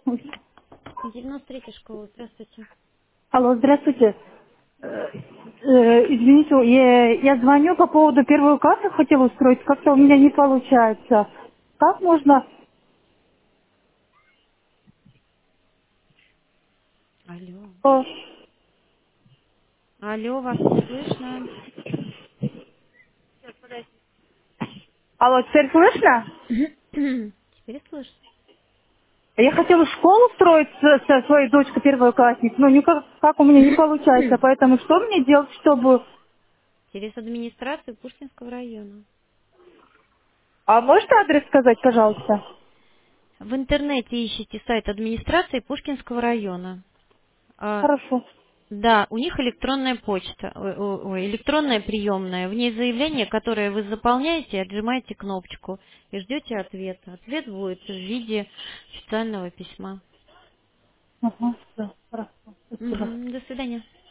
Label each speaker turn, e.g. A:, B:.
A: 93-я школа, здравствуйте.
B: Алло, здравствуйте. Извините, я звоню по поводу первую кассу, хотела устроить, как-то у меня не получается. Как можно...
A: Алло.
B: э,
A: Алло, вас не слышно.
B: Алло, теперь слышно?
A: Теперь слышу.
B: Я хотела в школу устроить со своей дочкой первоклассник, но никак как у меня не получается, поэтому что мне делать, чтобы...
A: Через администрацию Пушкинского района.
B: А можете адрес сказать, пожалуйста?
A: В интернете ищите сайт администрации Пушкинского района. А,
B: Хорошо.
A: да, у них электронная почта, электронная приемная. В ней заявление, которое вы заполняете, отжимаете кнопочку и ждете ответа. Ответ будет в виде официального письма.
B: Ага, да, хорошо, спасибо.
A: Мгм, до свидания.